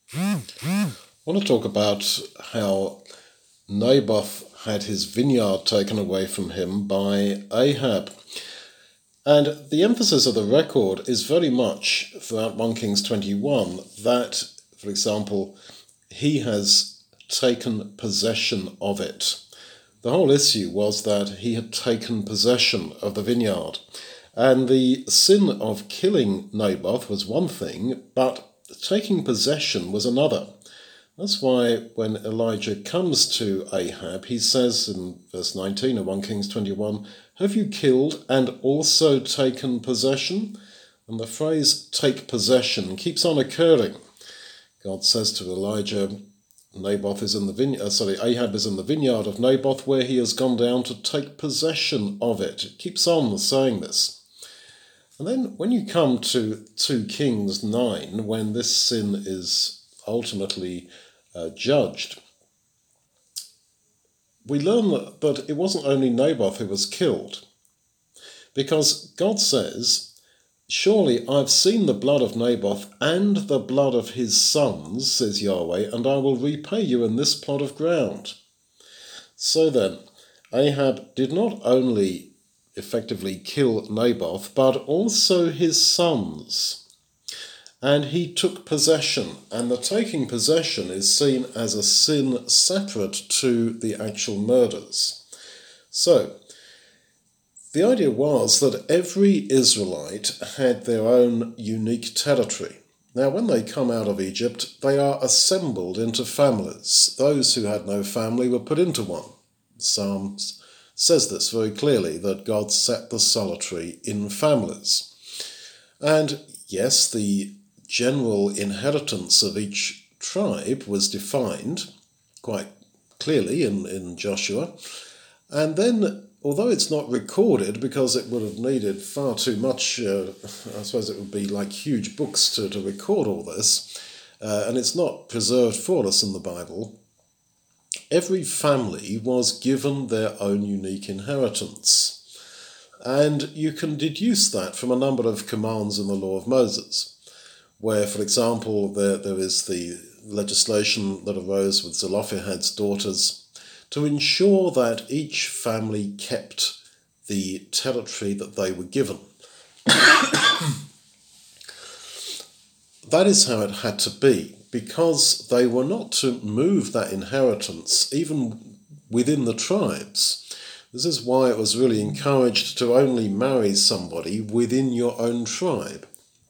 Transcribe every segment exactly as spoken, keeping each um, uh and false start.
I want to talk about how Naboth had his vineyard taken away from him by Ahab. And the emphasis of the record is very much throughout First Kings twenty-one that, for example, he has taken possession of it. The whole issue was that he had taken possession of the vineyard. And the sin of killing Naboth was one thing, but taking possession was another. That's why when Elijah comes to Ahab, he says in verse nineteen of First Kings twenty-one, "Have you killed and also taken possession?" And the phrase "take possession" keeps on occurring. God says to Elijah, Naboth is in the vineyard, uh, sorry, Ahab is in the vineyard of Naboth where he has gone down to take possession of it. It keeps on saying this. And then when you come to Second Kings nine, when this sin is ultimately uh, judged, we learn that, that it wasn't only Naboth who was killed, because God says, "Surely I've seen the blood of Naboth and the blood of his sons, says Yahweh, and I will repay you in this plot of ground." So then, Ahab did not only effectively kill Naboth, but also his sons. And he took possession, and the taking possession is seen as a sin separate to the actual murders. So, the idea was that every Israelite had their own unique territory. Now, when they come out of Egypt, they are assembled into families. Those who had no family were put into one. Psalms says this very clearly, that God set the solitary in families. And yes, the general inheritance of each tribe was defined quite clearly in, in Joshua. And then, although it's not recorded because it would have needed far too much, uh, I suppose it would be like huge books to, to record all this, uh, and it's not preserved for us in the Bible, every family was given their own unique inheritance. And you can deduce that from a number of commands in the law of Moses, where, for example, there, there is the legislation that arose with Zelophehad's daughters to ensure that each family kept the territory that they were given. That is how it had to be, because they were not to move that inheritance even within the tribes. This is why it was really encouraged to only marry somebody within your own tribe.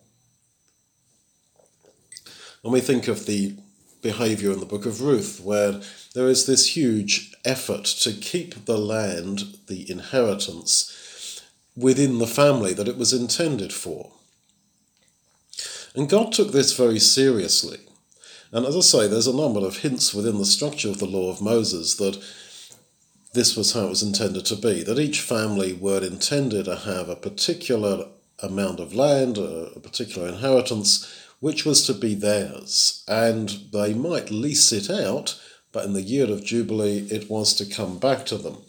And we think of the behaviour in the book of Ruth, where there is this huge effort to keep the land, the inheritance, within the family that it was intended for. And God took this very seriously. And as I say, there's a number of hints within the structure of the law of Moses that this was how it was intended to be, that each family were intended to have a particular amount of land, a particular inheritance, which was to be theirs. And they might lease it out, but in the year of Jubilee, it was to come back to them.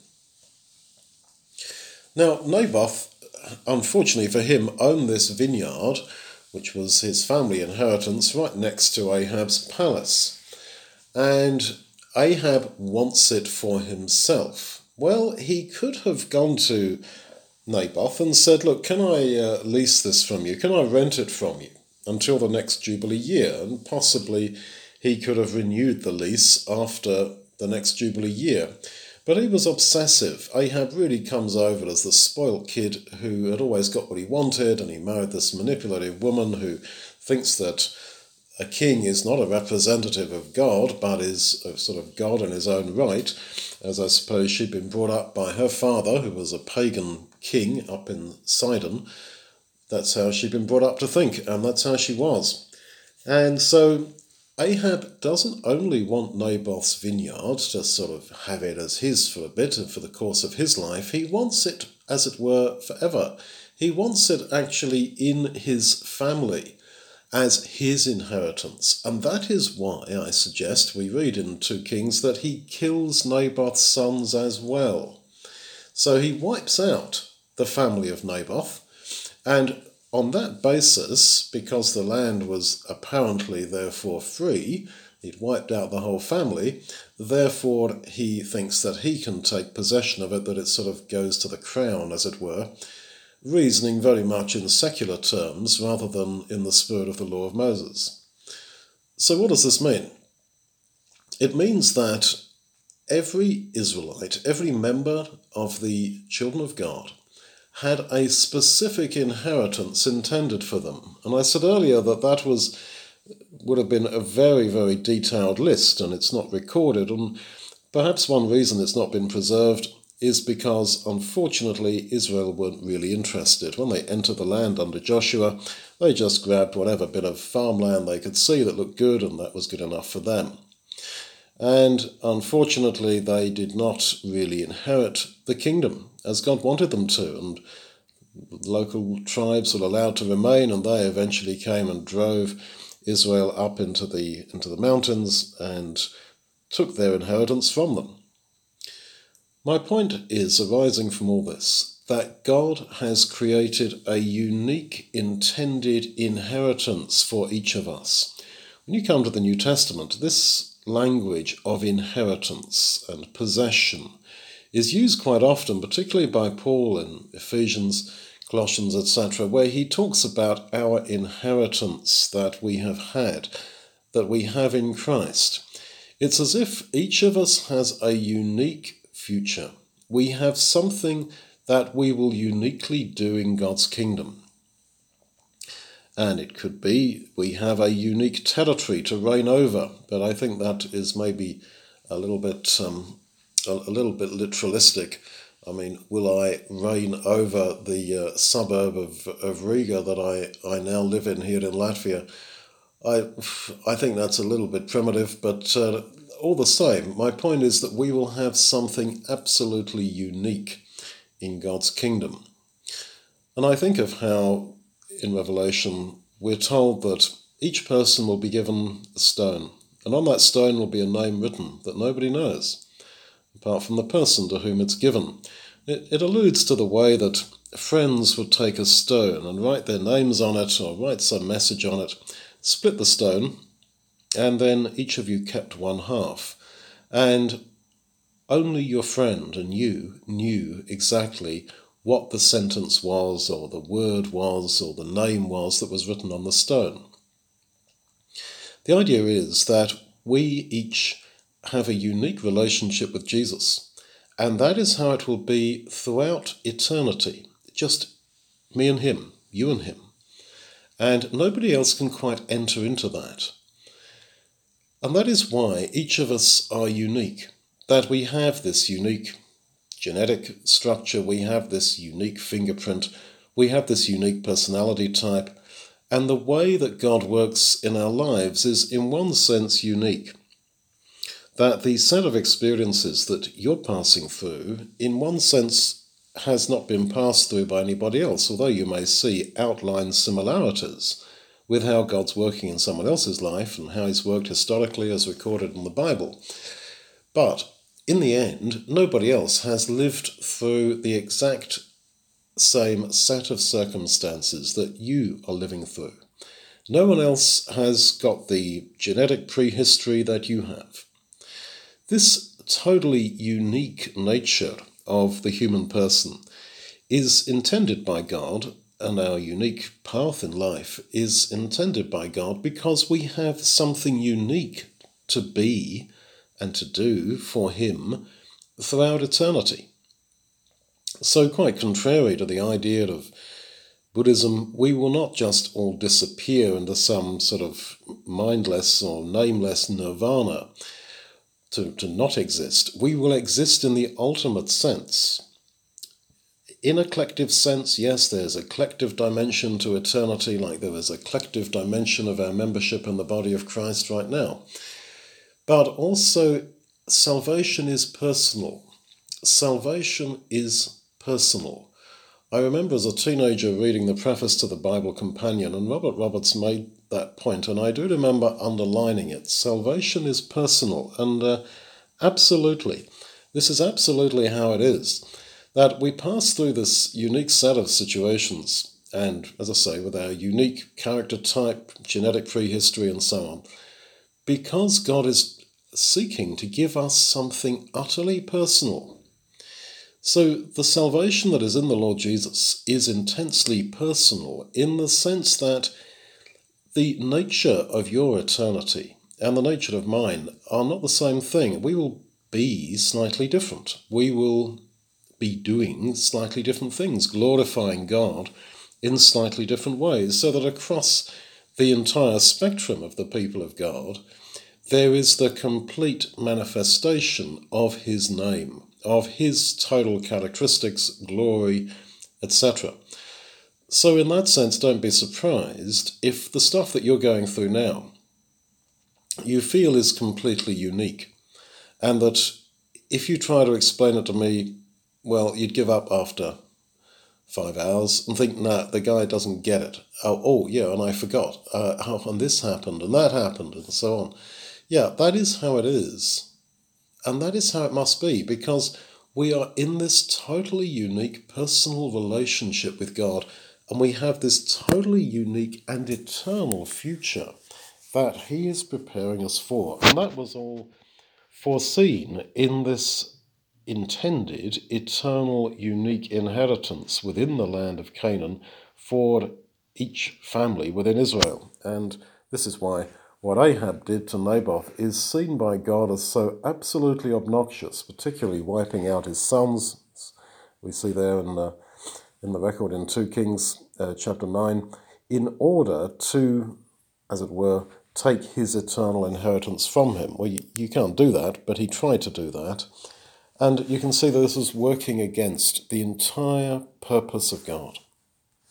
Now, Naboth, unfortunately for him, owned this vineyard, which was his family inheritance, right next to Ahab's palace. And Ahab wants it for himself. Well, he could have gone to Naboth and said, "Look, can I uh, lease this from you? Can I rent it from you until the next Jubilee year?" And possibly he could have renewed the lease after the next Jubilee year. But he was obsessive. Ahab really comes over as the spoilt kid who had always got what he wanted, and he married this manipulative woman who thinks that a king is not a representative of God, but is a sort of God in his own right, as I suppose she'd been brought up by her father, who was a pagan king up in Sidon. That's how she'd been brought up to think, and that's how she was. And so Ahab doesn't only want Naboth's vineyard to sort of have it as his for a bit and for the course of his life. He wants it, as it were, forever. He wants it actually in his family as his inheritance. And that is why I suggest we read in Second Kings that he kills Naboth's sons as well. So he wipes out the family of Naboth, and on that basis, because the land was apparently therefore free, he'd wiped out the whole family, therefore he thinks that he can take possession of it, that it sort of goes to the crown, as it were, reasoning very much in secular terms rather than in the spirit of the law of Moses. So what does this mean? It means that every Israelite, every member of the children of God, had a specific inheritance intended for them. And I said earlier that that was would have been a very, very detailed list, and it's not recorded. And perhaps one reason it's not been preserved is because, unfortunately, Israel weren't really interested. When they entered the land under Joshua, they just grabbed whatever bit of farmland they could see that looked good, and that was good enough for them. And unfortunately, they did not really inherit the kingdom as God wanted them to, and local tribes were allowed to remain, and they eventually came and drove Israel up into the into the mountains and took their inheritance from them. My point is, arising from all this, that God has created a unique intended inheritance for each of us. When you come to the New Testament, this language of inheritance and possession is used quite often, particularly by Paul in Ephesians, Colossians, et cetera, where he talks about our inheritance that we have had, that we have in Christ. It's as if each of us has a unique future. We have something that we will uniquely do in God's kingdom. And it could be we have a unique territory to reign over, but I think that is maybe a little bit um, a, a little bit literalistic. I mean, will I reign over the uh, suburb of, of Riga that I, I now live in here in Latvia? I I think that's a little bit primitive, but uh, all the same, my point is that we will have something absolutely unique in God's kingdom. And I think of how in Revelation we're told that each person will be given a stone, and on that stone will be a name written that nobody knows, apart from the person to whom it's given. It, it alludes to the way that friends would take a stone and write their names on it, or write some message on it, split the stone, and then each of you kept one half. And only your friend and you knew exactly what the sentence was, or the word was, or the name was that was written on the stone. The idea is that we each have a unique relationship with Jesus, and that is how it will be throughout eternity. Just me and him, you and him. And nobody else can quite enter into that. And that is why each of us are unique, that we have this unique genetic structure, we have this unique fingerprint, we have this unique personality type, and the way that God works in our lives is in one sense unique. That the set of experiences that you're passing through, in one sense, has not been passed through by anybody else, although you may see outline similarities with how God's working in someone else's life and how he's worked historically as recorded in the Bible. But in the end, nobody else has lived through the exact same set of circumstances that you are living through. No one else has got the genetic prehistory that you have. This totally unique nature of the human person is intended by God, and our unique path in life is intended by God because we have something unique to be and to do for him throughout eternity. So quite contrary to the idea of Buddhism, we will not just all disappear into some sort of mindless or nameless nirvana to, to not exist. We will exist in the ultimate sense. In a collective sense, yes, there's a collective dimension to eternity, like there is a collective dimension of our membership in the body of Christ right now. But also, salvation is personal. Salvation is personal. I remember as a teenager reading the preface to the Bible Companion, and Robert Roberts made that point, and I do remember underlining it. Salvation is personal, and uh, absolutely, this is absolutely how it is. That we pass through this unique set of situations and, as I say, with our unique character type, genetic prehistory, and so on, because God is seeking to give us something utterly personal. So the salvation that is in the Lord Jesus is intensely personal in the sense that the nature of your eternity and the nature of mine are not the same thing. We will be slightly different. We will be doing slightly different things, glorifying God in slightly different ways, so that across the entire spectrum of the people of God, there is the complete manifestation of his name, of his total characteristics, glory, et cetera. So in that sense, don't be surprised if the stuff that you're going through now you feel is completely unique, and that if you try to explain it to me, well, you'd give up after five hours and think, nah, the guy doesn't get it. Oh, oh yeah, and I forgot. Uh, oh, and this happened, and that happened, and so on. Yeah, that is how it is. And that is how it must be, because we are in this totally unique personal relationship with God, and we have this totally unique and eternal future that he is preparing us for. And that was all foreseen in this intended eternal unique inheritance within the land of Canaan for each family within Israel. And this is why what Ahab did to Naboth is seen by God as so absolutely obnoxious, particularly wiping out his sons. We see there in the, in the record in Second Kings uh, chapter nine, in order to, as it were, take his eternal inheritance from him. Well, you, you can't do that, but he tried to do that. And you can see that this is working against the entire purpose of God.